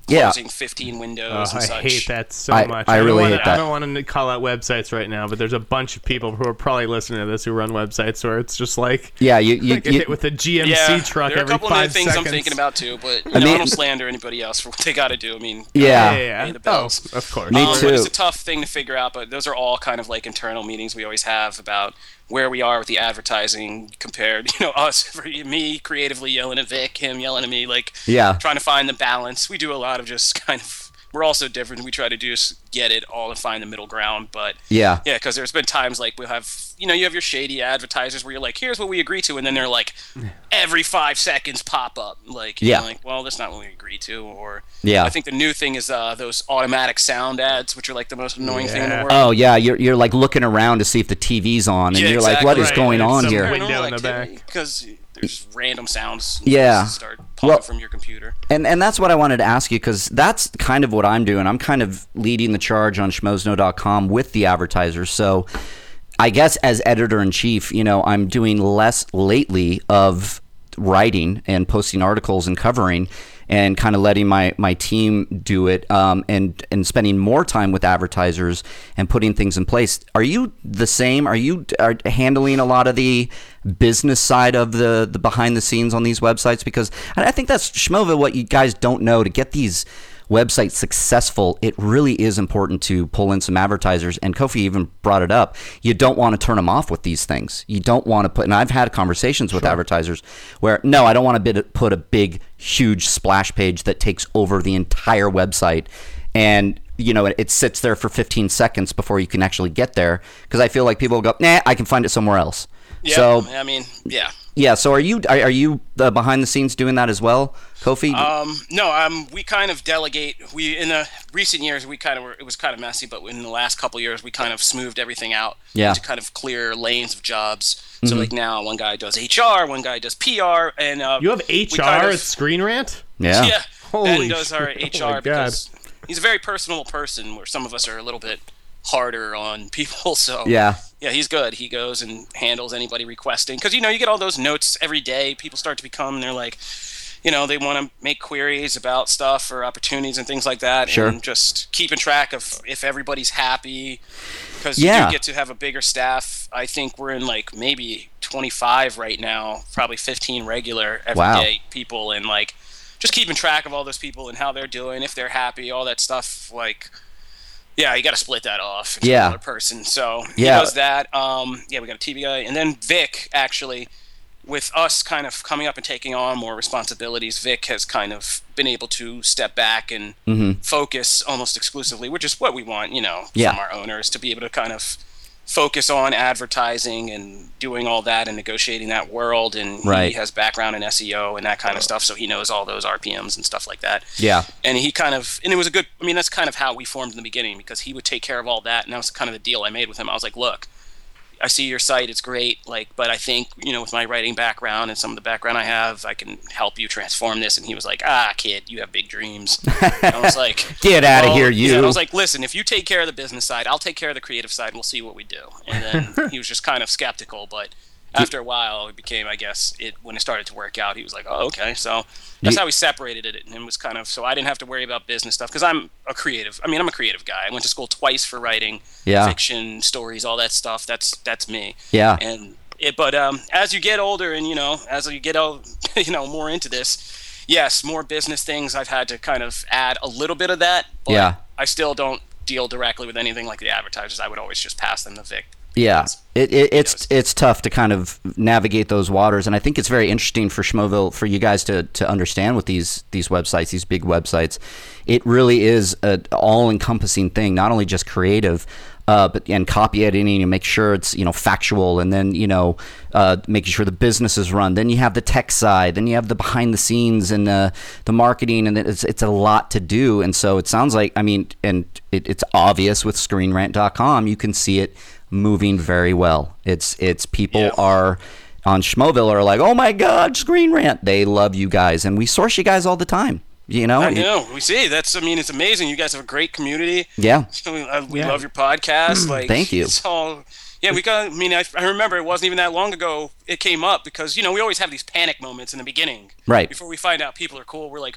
Yeah. closing fifteen windows Oh, and I such. hate that so I- much. I don't really wanna, hate that. I don't want to call out websites right now, but there's a bunch of people who are probably listening to this who run websites where it's just like, Yeah, you you, get you hit with a G M C Yeah, truck there are a every couple of other five things seconds. I'm thinking about too, but you I know, I mean- don't slander anybody else for what they got to do. I mean, Yeah. Yeah, yeah, pay yeah. the bills. Oh, of course. Me um, too. But it's a tough thing to figure out. But those are all kind of like internal meetings we always have about where we are with the advertising compared, you know, us, for me creatively yelling at Vic, him yelling at me, like Yeah. trying to find the balance. We do a lot of just kind of. We're all so different. We try to do is get it all and find the middle ground. But Yeah. yeah, because there's been times like we'll have, you know, you have your shady advertisers where you're like, here's what we agree to, and then they're like, every five seconds pop up, like, Yeah. you're like, well, that's not what we agreed to. Or Yeah. I think the new thing is uh, those automatic sound ads, which are like the most annoying thing in the Yeah. world. Oh yeah, you're you're like looking around to see if the T V's on, and Yeah, you're like, what is exactly. going Right, on it's here? some window in the back. because there's random sounds. Yeah. that start popping Well- from your computer. And and that's what I wanted to ask you, because that's kind of what I'm doing. I'm kind of leading the charge on schmozno dot com with the advertisers. So I guess as editor in chief, you know, I'm doing less lately of writing and posting articles and covering, and kind of letting my, my team do it, um, and and spending more time with advertisers and putting things in place. Are you the same? Are you are handling a lot of the business side of the, the behind the scenes on these websites? Because I think that's, Schmoville, what you guys don't know, to get these website successful, it really is important to pull in some advertisers. And Kofi even brought it up. You don't want to turn them off with these things. You don't want to put, and I've had conversations with advertisers where, no, I don't want to put a big, huge splash page that takes over the entire website. And, you know, it, it sits there for fifteen seconds before you can actually get there. Because I feel like people go, nah, I can find it somewhere else. Yeah, So, I mean, yeah. yeah. So are you, are, are you uh, behind the scenes doing that as well, Kofi? Um, no, um, we kind of delegate. We in the recent years, we kind of were. It was kind of messy, but in the last couple of years, we kind of smoothed everything out Yeah. into kind of clear lanes of jobs. So like now, one guy does H R, one guy does P R, and uh, You have we H R kind of- at Screen Rant? yeah. Yeah, Holy Ben does our shit. H Oh my R God. because he's a very personal person. Where some of us are a little bit harder on people. So Yeah. yeah, he's good. He goes and handles anybody requesting, because you know you get all those notes every day. People start to become, they're like, you know, they want to make queries about stuff or opportunities and things like that. Sure. And just keeping track of if everybody's happy, because Yeah. you do get to have a bigger staff. I think we're in like maybe twenty-five right now, probably fifteen regular everyday Wow. people, and like just keeping track of all those people and how they're doing, if they're happy, all that stuff. Like, yeah, you got to split that off into Yeah. another person. So he Yeah. does that. Um, yeah, we got a T V guy, and then Vic actually, with us kind of coming up and taking on more responsibilities, Vic has kind of been able to step back and Mm-hmm. focus almost exclusively, which is what we want, you know, Yeah. from our owners, to be able to kind of focus on advertising and doing all that and negotiating that world. And Right. he has background in S E O and that kind of stuff, so he knows all those R P Ms and stuff like that. Yeah. And he kind of, and it was a good, I mean, that's kind of how we formed in the beginning, because he would take care of all that. And that was kind of the deal I made with him. I was like, look, I see your site, it's great, like, but I think, you know, with my writing background and some of the background I have, I can help you transform this. And he was like, ah, kid, you have big dreams. And I was like, Get outta well, here, yeah, you. and I was like, listen, if you take care of the business side, I'll take care of the creative side, and we'll see what we do. And then he was just kind of skeptical, but after a while, it became, I guess, it when it started to work out, he was like, oh, okay. So that's You- how we separated it, and it was kind of, so I didn't have to worry about business stuff, because I'm a creative. I mean, I'm a creative guy. I went to school twice for writing, Yeah. fiction, stories, all that stuff. That's that's me. Yeah. And it, but um, as you get older, and you know, as you get out, you know, more into this, yes, more business things. I've had to kind of add a little bit of that. But Yeah. I still don't deal directly with anything like the advertisers. I would always just pass them to Vic. Yeah, it, it, it's knows. it's tough to kind of navigate those waters, and I think it's very interesting for Schmoville, for you guys to, to understand with these these websites, these big websites. It really is an all-encompassing thing, not only just creative, uh, but and copy editing and make sure it's, you know, factual, and then, you know, uh, making sure the business is run. Then you have the tech side, then you have the behind the scenes and the the marketing, and it's it's a lot to do. And so it sounds like, I mean, and it, it's obvious with screen rant dot com, you can see it moving very well. It's it's people Yeah. are on Schmoville are like, oh my God, Screen Rant. They love you guys, and we source you guys all the time. You know, I know. We see. That's. I mean, it's amazing. You guys have a great community. yeah, We, uh, we Yeah. love your podcast. Like, Thank you. It's all, yeah, we got. I mean, I, I remember it wasn't even that long ago it came up, because you know we always have these panic moments in the beginning, Right. Before we find out people are cool, we're like,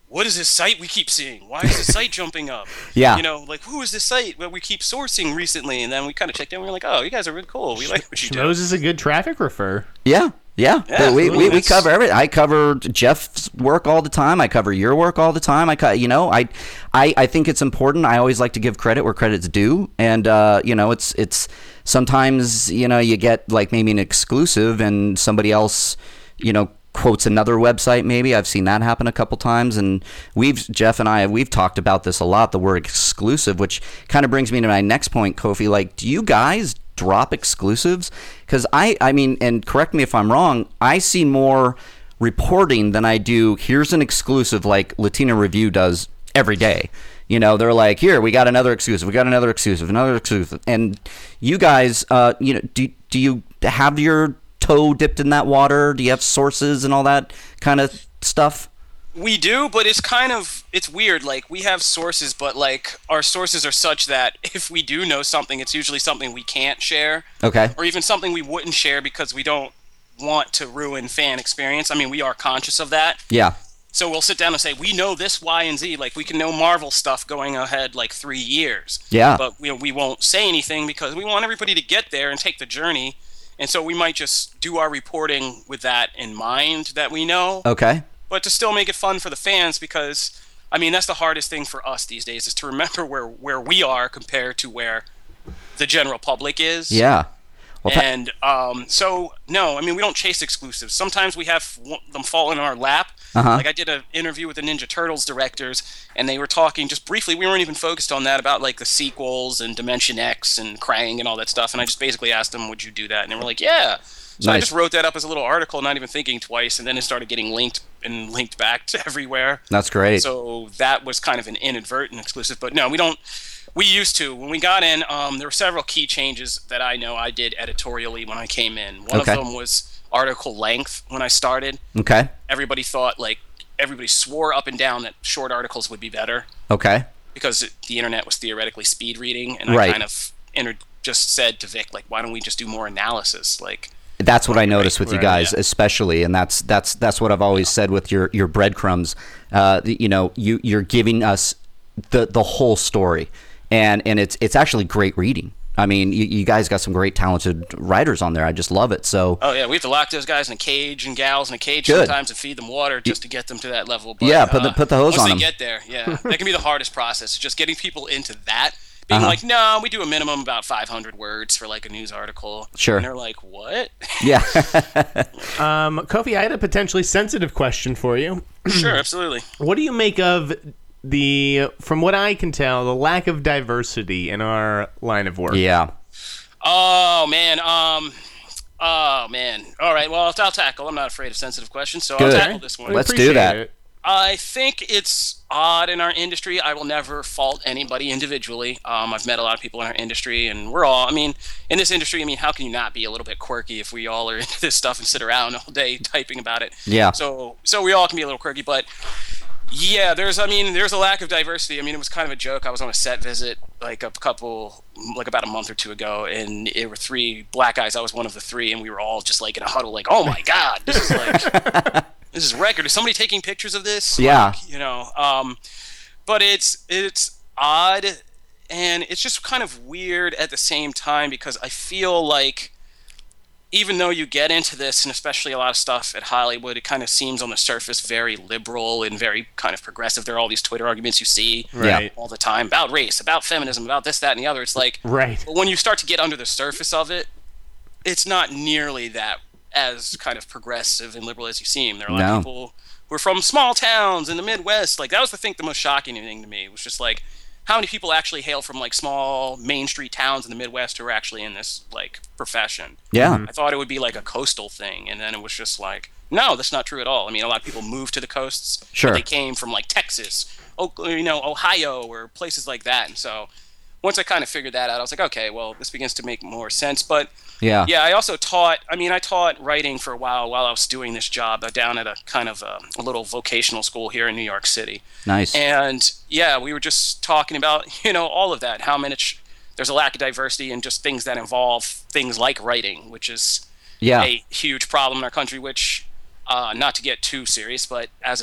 what is this site we keep seeing? Why is this site jumping up? Yeah. You know, like, who is this site that we keep sourcing recently? And then we kind of checked in. We were like, oh, you guys are really cool. We like what you do. Schmoes is a good traffic refer. Yeah. Yeah, Yeah, we, we, we that's- cover everything. I cover Jeff's work all the time. I cover your work all the time. I, co- you know, I, I, I think it's important. I always like to give credit where credit's due, and uh, you know, it's it's sometimes you know you get like maybe an exclusive, and somebody else, you know, quotes another website. Maybe I've seen that happen a couple times, and we've Jeff and I we've talked about this a lot. The word exclusive, which kind of brings me to my next point, Kofi. Like, do you guys drop exclusives? Because I, I mean, and correct me if I'm wrong, I see more reporting than I do, here's an exclusive like Latino Review does every day. You know, they're like, here, we got another exclusive, we got another exclusive, another exclusive. And you guys, uh, you know, do, do you have your toe dipped in that water? Do you have sources and all that kind of stuff? We do, but it's kind of, it's weird. Like, we have sources, but like our sources are such that if we do know something, it's usually something we can't share. Okay. Or even something we wouldn't share because we don't want to ruin fan experience. I mean, we are conscious of that. Yeah. So we'll sit down and say, we know this, Y, and Z. Like, we can know Marvel stuff going ahead like three years. Yeah. But we, we won't say anything because we want everybody to get there and take the journey. And so we might just do our reporting with that in mind that we know. Okay. But to still make it fun for the fans, because I mean that's the hardest thing for us these days is to remember where where we are compared to where the general public is. Yeah. Well, pa- And um, so no, I mean we don't chase exclusives. Sometimes we have w- them fall in our lap. Uh-huh. Like I did an interview with the Ninja Turtles directors, and they were talking just briefly. We weren't even focused on that about like the sequels and Dimension X and Krang and all that stuff. And I just basically asked them, "Would you do that?" And they were like, "Yeah." So I Nice. just wrote that up as a little article, not even thinking twice, and then it started getting linked and linked back to everywhere. That's great. So that was kind of an inadvertent exclusive. But no, we don't. We used to. When we got in, um, there were several key changes that I know I did editorially when I came in. One Okay. of them was article length when I started. Okay. Everybody thought, like, everybody swore up and down that short articles would be better Okay. because it, the internet was theoretically speed reading. And Right. I kind of inter- just said to Vic, like, why don't we just do more analysis? Like, That's what I noticed with you right, guys, yeah. especially, and that's that's that's what I've always said with your your breadcrumbs. Uh, the- you know, you you're giving us the the whole story, and and it's it's actually great reading. I mean, you, you guys got some great talented writers on there. I just love it. So oh yeah, we have to lock those guys in a cage and gals in a cage Good. sometimes and feed them water just to get them to that level. But, Yeah, put the- uh, put the hose once on they them. get there, yeah, that can be the hardest process. Just getting people into that. Being Uh-huh. like, no, we do a minimum about five hundred words for like a news article. Sure. And they're like, what? yeah, Um, Kofi, I had a potentially sensitive question for you. Sure, absolutely. What do you make of the, from what I can tell, the lack of diversity in our line of work? yeah. Oh man, um, oh man. All right, well, I'll, I'll tackle. I'm not afraid of sensitive questions, so Good. I'll tackle this one. Let's do Appreciate that. it. I think it's odd in our industry. I will never fault anybody individually. Um, I've met a lot of people in our industry, and we're all, I mean, in this industry, I mean, how can you not be a little bit quirky if we all are into this stuff and sit around all day typing about it? Yeah. So, so we all can be a little quirky, but yeah, there's, I mean, there's a lack of diversity. I mean, it was kind of a joke. I was on a set visit like a couple, like about a month or two ago, and it were three black guys. I was one of the three, and we were all just like in a huddle, like, oh my God, this is like, this is record. Is somebody taking pictures of this? Yeah. Like, you know, um, but it's, it's odd, and it's just kind of weird at the same time because I feel like even though you get into this, and especially a lot of stuff at Hollywood, it kind of seems on the surface very liberal and very kind of progressive. There are all these Twitter arguments you see Right. all the time about race, about feminism, about this, that, and the other. It's like, Right. but when you start to get under the surface of it, it's not nearly that as kind of progressive and liberal as you seem. There are a lot No. of people who are from small towns in the Midwest. Like, that was the thing, the most shocking thing to me. It was just like, how many people actually hail from like small main street towns in the Midwest who are actually in this like profession? Yeah. I thought it would be like a coastal thing, and then it was just like, no, that's not true at all. I mean, a lot of people moved to the coasts. but Sure. They came from like Texas, o- you know, Ohio, or places like that. And so once I kind of figured that out, I was like, okay, well, this begins to make more sense. But Yeah. yeah, I also taught, I mean, I taught writing for a while while I was doing this job uh, down at a kind of a, a little vocational school here in New York City. Nice. And yeah, we were just talking about, you know, all of that, how much there's a lack of diversity and just things that involve things like writing, which is Yeah. a huge problem in our country, which, uh, not to get too serious, but as a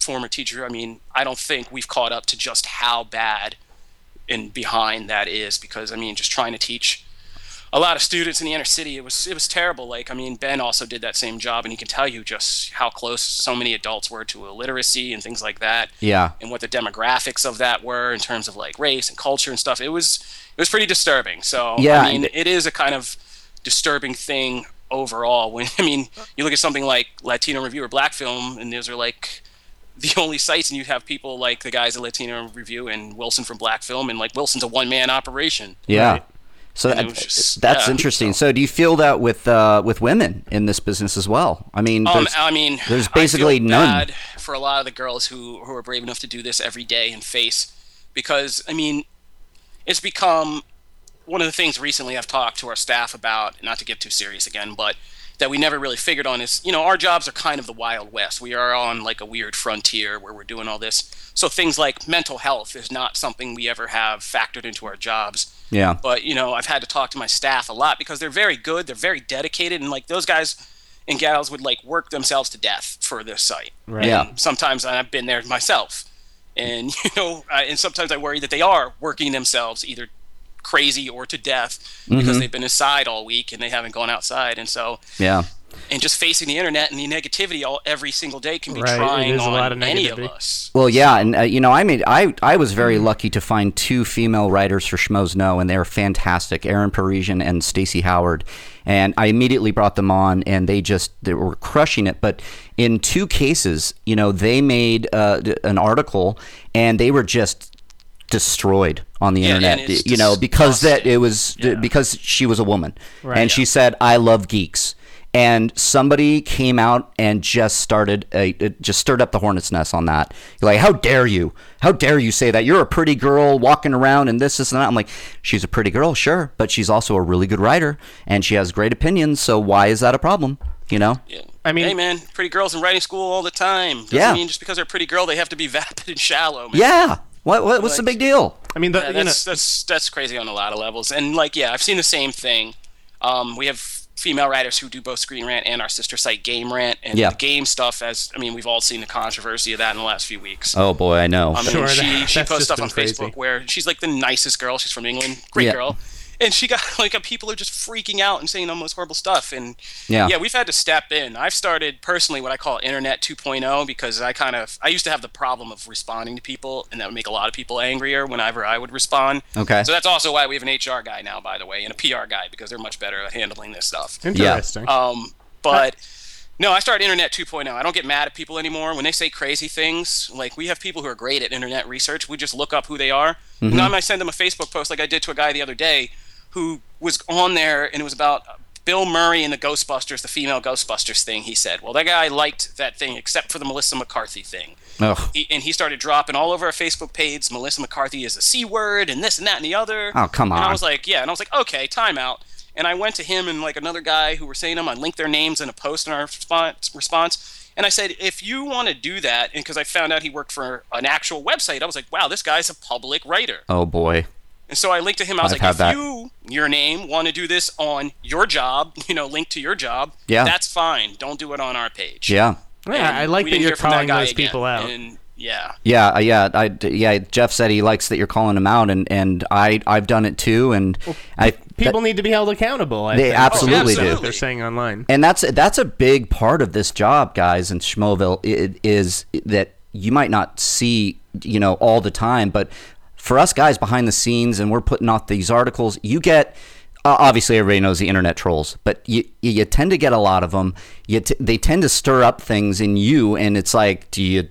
former teacher, I mean, I don't think we've caught up to just how bad and behind that is, because I mean, just trying to teach a lot of students in the inner city, it was it was terrible. Like, I mean, Ben also did that same job, and he can tell you just how close so many adults were to illiteracy and things like that. Yeah. And what the demographics of that were in terms of like race and culture and stuff. It was it was pretty disturbing. So Yeah, I mean, and- it is a kind of disturbing thing overall. When I mean, you look at something like Latino Review or Black Film, and those are like the only sites, and you have people like the guys at Latino Review and Wilson from Black Film, and like Wilson's a one man operation. Yeah. Right. So And it that, was just- that's yeah, interesting. so- So. do you feel that with uh, with women in this business as well? I mean, Um, there's, I mean, there's I feel basically none. bad for a lot of the girls who who are brave enough to do this every day and face, because I mean, it's become one of the things recently I've talked to our staff about. Not to get too serious again, but that we never really figured on is, you know, our jobs are kind of the Wild West. We are on like a weird frontier where we're doing all this. So things like mental health is not something we ever have factored into our jobs. Yeah. But, you know, I've had to talk to my staff a lot because they're very good. They're very dedicated. And, like, those guys and gals would, like, work themselves to death for this site. Right. Yeah. And sometimes I've been there myself. And, you know, I, and sometimes I worry that they are working themselves either crazy or to death because Mm-hmm. they've been inside all week and they haven't gone outside. And so, Yeah. and just facing the internet and the negativity all every single day can be Right, it trying is a on lot of any of negativity. us. Well, yeah, and uh, you know, I made I I was very lucky to find two female writers for Schmoes Know, and they were fantastic, Erin Parisian and Stacey Howard. And I immediately brought them on, and they just they were crushing it. But in two cases, you know, they made uh, an article, and they were just destroyed on the Yeah, and internet, it's you know, because that disgusting. it was Yeah. because she was a woman, Right. and she said, "I love geeks." And somebody came out and just started a, it just stirred up the hornet's nest on that. You're like, how dare you? How dare you say that? You're a pretty girl walking around and this, this, and that. I'm like, she's a pretty girl, sure, but she's also a really good writer and she has great opinions. So why is that a problem? You know? Yeah. I mean- hey man, pretty girls in writing school all the time. Doesn't Yeah. mean just because they're a pretty girl they have to be vapid and shallow. Man. Yeah. What, what what's the Like- big deal? I mean, the, Yeah, you know, that's that's that's crazy on a lot of levels. And like, yeah, I've seen the same thing. Um, we have female writers who do both Screen Rant and our sister site Game Rant, and Yeah. the game stuff. As I mean, we've all seen the controversy of that in the last few weeks. Oh boy, I know. I mean, Sure, she that- she that's posts just stuff been on crazy. Facebook where she's like the nicest girl. She's from England, great Yeah. girl, and she got like people are just freaking out and saying almost horrible stuff. And Yeah. yeah, we've had to step in. I've started personally what I call Internet two point oh because I kind of I used to have the problem of responding to people, and that would make a lot of people angrier whenever I would respond. Okay. So that's also why we have an H R guy now, by the way, and a P R guy because they're much better at handling this stuff. interesting. Um, but no, I started Internet two point oh. I don't get mad at people anymore when they say crazy things. Like, we have people who are great at internet research. We just look up who they are. And I might send them a Facebook post like I did to a guy the other day who was on there, and it was about Bill Murray and the Ghostbusters, the female Ghostbusters thing. He said, well, that guy liked that thing except for the Melissa McCarthy thing. Ugh. He, and he started dropping all over our Facebook page, Melissa McCarthy is a C word and this and that and the other. Oh, come And I on. was like, yeah. And I was like, okay, time out. And I went to him and like another guy who were saying them. I linked their names in a post in our response. response. And I said, if you want to do that, and because I found out he worked for an actual website, I was like, wow, this guy's a public writer. Oh boy. And so I linked to him. I was I've like, had if that. you, your name, want to do this on your job, you know, link to your job, Yeah. that's fine. Don't do it on our page. Yeah. yeah, And I like we that didn't you're hear from calling guy those again. people out. And yeah. Yeah, uh, yeah, I, yeah. Jeff said he likes that you're calling him out, and, and I I've done it too, and I People need to be held accountable. I They think. absolutely do. That's what they're saying online. and that's that's a big part of this job, guys, in Schmoville, it is that you might not see, you know, all the time, but for us guys behind the scenes, and we're putting out these articles, you get. Uh, obviously, everybody knows the internet trolls, but you you tend to get a lot of them. You t- they tend to stir up things in you, and it's like, do you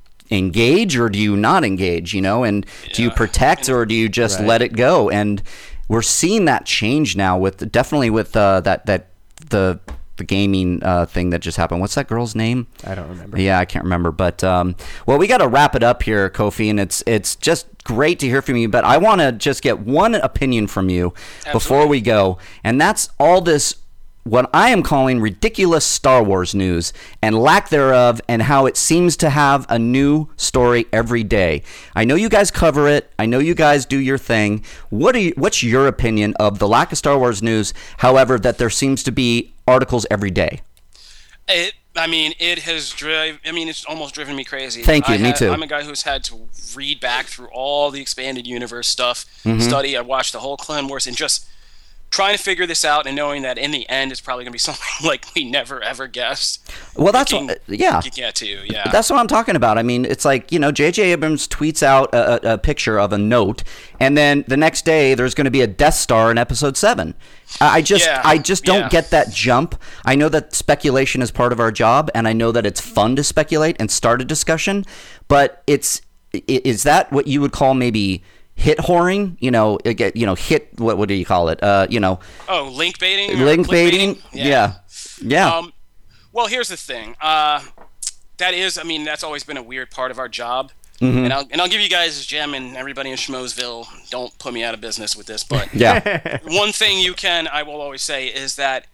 engage or do you not engage? You know, and do you Yeah. protect or do you just Right. let it go? And we're seeing that change now with definitely with uh, that that the the gaming uh, thing that just happened. What's that girl's name? I don't remember. Yeah, I can't remember. But um, well, we got to wrap it up here, Kofi, and it's it's just great to hear from you. But I want to just get one opinion from you before Absolutely. we go, and that's all this what I am calling ridiculous Star Wars news and lack thereof, and how it seems to have a new story every day. I know you guys cover it. I know you guys do your thing. What are you, what's your opinion of the lack of Star Wars news? However, that there seems to be articles every day. It I mean, it has driven. I mean, it's almost driven me crazy. Thank you. I Me had, too. I'm a guy who's had to read back through all the expanded universe stuff, Mm-hmm. study. I watched the whole Clone Wars, and just trying to figure this out, and knowing that in the end, it's probably going to be something like we never ever guessed. Well, that's Can- what, yeah. You get to, yeah. That's what I'm talking about. I mean, it's like, you know, J J Abrams tweets out a, a, a picture of a note, and then the next day there's going to be a Death Star in Episode Seven. I I just, Yeah, I just don't yeah. get that jump. I know that speculation is part of our job, and I know that it's fun to speculate and start a discussion, but it's, i- is that what you would call maybe hit whoring? You know, it get- you know, hit, what, what do you call it? Uh, you know, oh, link baiting. or link clickbaiting? baiting? Yeah. Yeah. Um, well, here's the thing. Uh, that is, I mean, that's always been a weird part of our job. Mm-hmm. And I'll and I'll give you guys a gem, and everybody in Schmoesville, don't put me out of business with this, but yeah. one thing you can, I will always say, is that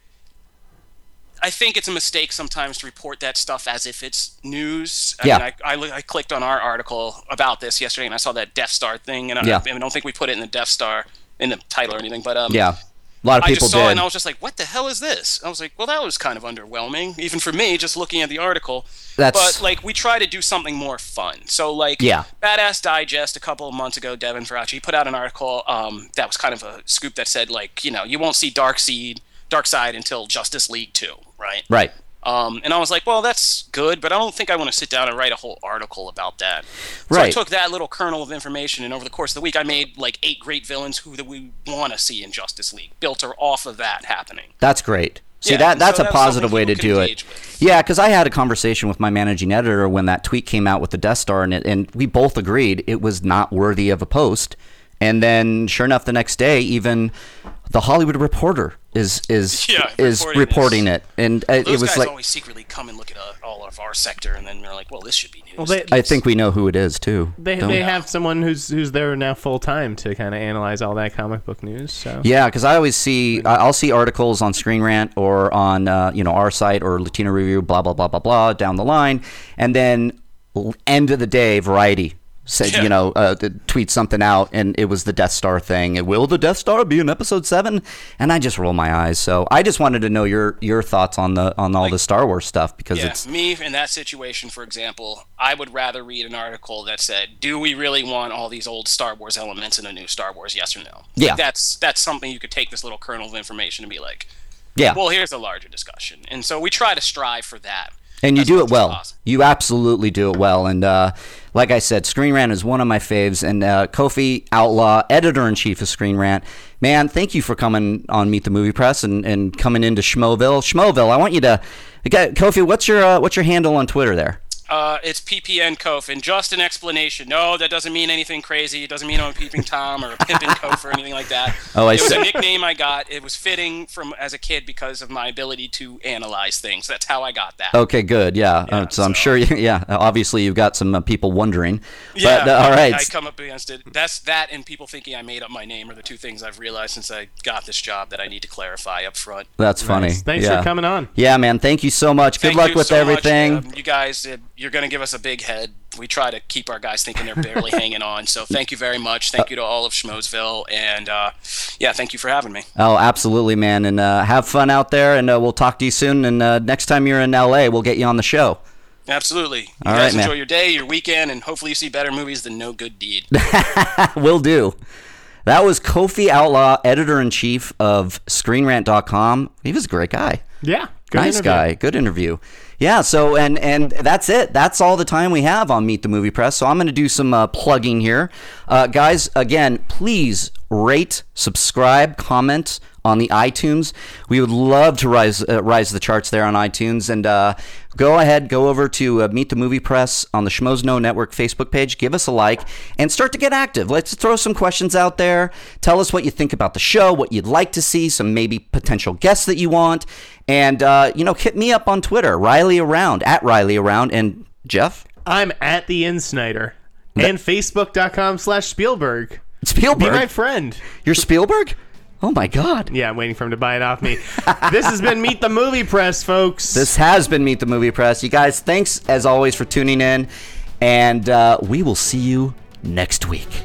I think it's a mistake sometimes to report that stuff as if it's news. I Yeah. mean, I, I, I clicked on our article about this yesterday, and I saw that Death Star thing, and I, Yeah. I don't think we put it in the Death Star in the title or anything, but um, Yeah. A lot of I people just saw did. it, and I was just like, what the hell is this? I was like, well, that was kind of underwhelming, even for me, just looking at the article. That's- But, like, we try to do something more fun. So, like, Yeah. Badass Digest a couple of months ago, Devin Faraci put out an article um, that was kind of a scoop that said, like, you know, you won't see Darkseid, Darkseid until Justice League two, right? Right. Um, and I was like, well, that's good, but I don't think I want to sit down and write a whole article about that. So Right. I took that little kernel of information, and over the course of the week, I made like eight great villains who that we want to see in Justice League, built her off of that happening. That's great. See, Yeah, that and that's so a that's positive something way to people do can it. engage with. Yeah, because I had a conversation with my managing editor when that tweet came out with the Death Star in it, and we both agreed it was not worthy of a post. And then, sure enough, the next day, even the Hollywood Reporter is is Yeah, is reporting reporting this. it, and uh, Those it was guys like, always secretly come and look at uh, all of our sector, and then they're like, well, this should be news. Well, they- I think we know who it is too. They don't they we? have someone who's who's there now full time to kind of analyze all that comic book news. So Yeah, because I always see I- I'll see articles on Screen Rant or on uh, you know our site or Latino Review, blah blah blah blah blah down the line, and then l- end of the day, Variety said Yeah. you know uh, th- tweet something out, and it was the Death Star thing. And will the Death Star be in Episode Seven? And I just roll my eyes. So I just wanted to know your your thoughts on the on all the Star Wars stuff because Yeah, it's me in that situation, for example, I would rather read an article that said, "Do we really want all these old Star Wars elements in a new Star Wars? Yes or no?" Like, Yeah. that's that's something you could take this little kernel of information and be like, yeah. "Well, here's a larger discussion," and so we try to strive for that. And you as do much it as well. possible. You absolutely do it well. And uh, like I said, Screen Rant is one of my faves. And uh, Kofi Outlaw, editor-in-chief of Screen Rant, man, thank you for coming on Meet the Movie Press and, and coming into Schmoville. Schmoville, I want you to... Kofi, what's your uh, what's your handle on Twitter there? Uh, it's P P N Kof, and just an explanation. No, that doesn't mean anything crazy. It doesn't mean I'm a peeping Tom or a pimping Kof or anything like that. Oh, I it was see. a nickname I got. It was fitting from as a kid because of my ability to analyze things. That's how I got that. Okay, good. Yeah. Yeah, uh, so, I'm so- sure, you, yeah, obviously you've got some uh, people wondering. Yeah, But, uh, all right. I, I come up against it. That's that, and people thinking I made up my name are the two things I've realized since I got this job that I need to clarify up front. That's funny. Nice. Thanks yeah. for coming on. Yeah, man. Thank you so much. Good Thank luck you with so everything. Much. Um, you guys, uh, you're going to give us a big head. We try to keep our guys thinking they're barely hanging on. So thank you very much. Thank you to all of Schmoesville, and uh, yeah, thank you for having me. Oh, absolutely, man. And uh, have fun out there, and uh, we'll talk to you soon. And uh, next time you're in L A, we'll get you on the show. Absolutely. You All guys right, man. enjoy your day, your weekend, and hopefully you see better movies than No Good Deed. Will do. That was Kofi Outlaw, editor-in-chief of Screen Rant dot com. He was a great guy. Yeah, good nice interview. guy. Good interview. Yeah, so, and and that's it. That's all the time we have on Meet the Movie Press. So I'm going to do some uh, plugging here. Uh, guys, again, please rate, subscribe, comment on the iTunes. We would love to rise uh, rise the charts there on iTunes. And uh, go ahead, go over to uh, Meet the Movie Press on the Schmoes Know Network Facebook page. Give us a like and start to get active. Let's throw some questions out there. Tell us what you think about the show, what you'd like to see, some maybe potential guests that you want. And, uh, you know, hit me up on Twitter, Riley Around, at Riley Around. And Jeff? I'm at the Insnider and Facebook.com slash Spielberg. Be Spielberg? my friend. You're Spielberg? Oh, my God. Yeah, I'm waiting for him to buy it off me. This has been Meet the Movie Press, folks. This has been Meet the Movie Press. You guys, thanks as always for tuning in. And uh, we will see you next week.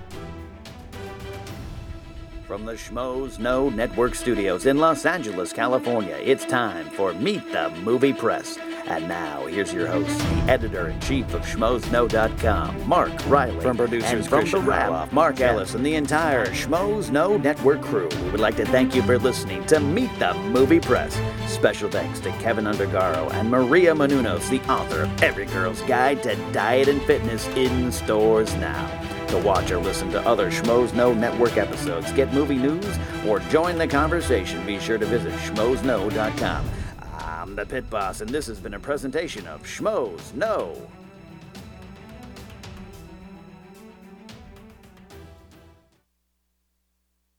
From the Schmoes Know Network Studios in Los Angeles, California, it's time for Meet the Movie Press. And now, here's your host, the editor-in-chief of Schmoes Know dot com, Mark Riley. From producers and from Christian the Raloff, Mark Ellis, and the entire Schmoes Know Network crew, we would like to thank you for listening to Meet the Movie Press. Special thanks to Kevin Undergaro and Maria Menounos, the author of Every Girl's Guide to Diet and Fitness, in stores now. To watch or listen to other Schmoes Know Network episodes, get movie news, or join the conversation, be sure to visit Schmoes Know dot com. I'm the Pit Boss, and this has been a presentation of Schmoes Know